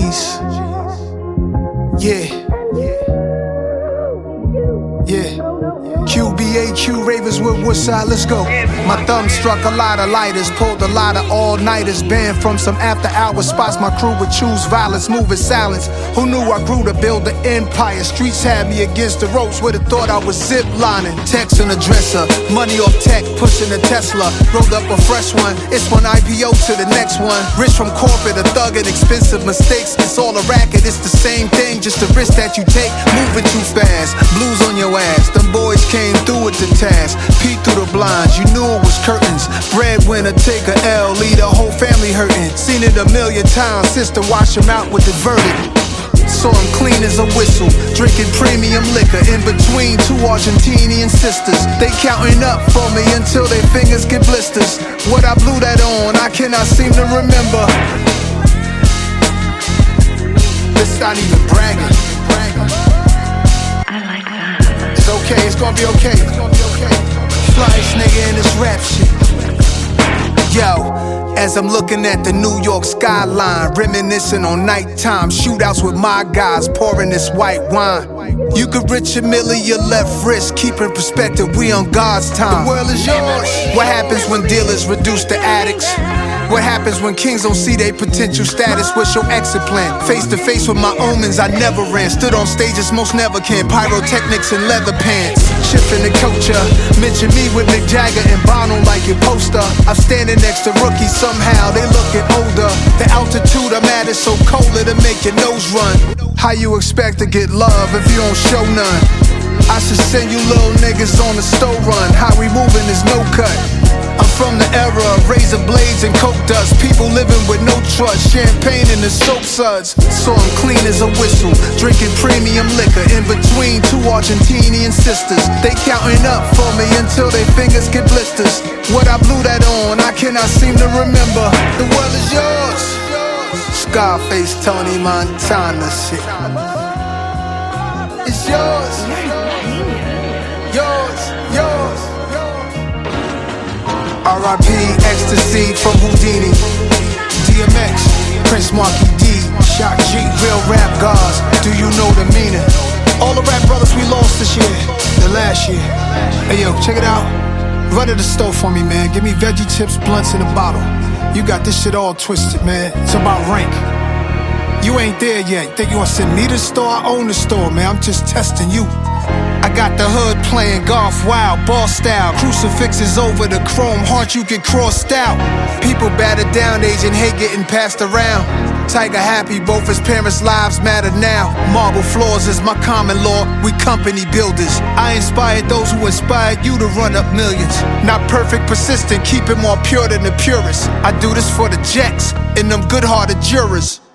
G's. Yeah. QBAQ, Ravenswood, Woodside, let's go. My thumb struck a lot of lighters, pulled a lot of all-nighters, banned from some after-hour spots. My crew would choose violence, move in silence. Who knew I grew to build an empire? Streets had me against the ropes, would've thought I was zip-lining. Text on the dresser, money off tech, pushing a Tesla. Rolled up a fresh one, it's one IPO to the next one. Rich from corporate, a thug and expensive mistakes. It's all a racket, it's the same thing, just the risk that you take. Moving too fast, blues on your ass. Them boys came through with the task, peek through the blinds, you knew it was curtains. Breadwinner, take a L, leave the whole family hurting. Seen it a million times, sister wash him out with the verdict. Saw him clean as a whistle, drinking premium liquor in between two Argentinian sisters. They counting up for me until their fingers get blisters. What I blew that on, I cannot seem to remember. This not even bragging. It's okay, it's gonna be okay. Flyest nigga in this rap shit. Yo, as I'm looking at the New York skyline, reminiscing on nighttime shootouts with my guys, pouring this white wine. You could rich a million, your left wrist, keep in perspective, we on God's time. The world is yours. What happens when dealers reduce to addicts? What happens when kings don't see their potential status? What's your exit plan? Face to face with my omens, I never ran. Stood on stages most never can. Pyrotechnics and leather pants. Shifting the culture. Mention me with Mick Jagger and Bono like your poster. I'm standing next to rookies somehow, they looking older. The altitude I'm at is so cold it'll make your nose run. How you expect to get love if you don't show none? I should send you little niggas on the stove run. How we moving is no cut. I'm from the era of razor blades and coke dust. People living with no trust, champagne in the soap suds. Saw him clean as a whistle, drinking premium liquor in between two Argentinian sisters. They counting up for me until their fingers get blisters. What I blew that on, I cannot seem to remember. The world is yours. Scarface, Tony Montana shit. It's yours. Yours, yours. R.I.P. Ecstasy from Houdini. DMX, Prince Marky D, Shock G, real rap gods. Do you know the meaning? All the rap brothers we lost this year, the last year. Hey yo, check it out. Run to the store for me, man. Give me veggie chips, blunts in a bottle. You got this shit all twisted, man. It's about rank. You ain't there yet. Think you wanna send me to the store? I own the store, man. I'm just testing you. I got the hood playing golf wild, ball style. Crucifixes over the chrome heart, you get crossed out. People battered down, Asian hate getting passed around. Tiger happy, both his parents' lives matter now. Marble floors is my common law, we company builders. I inspired those who inspired you to run up millions. Not perfect, persistent, keep it more pure than the purest. I do this for the Jets and them good-hearted jurors.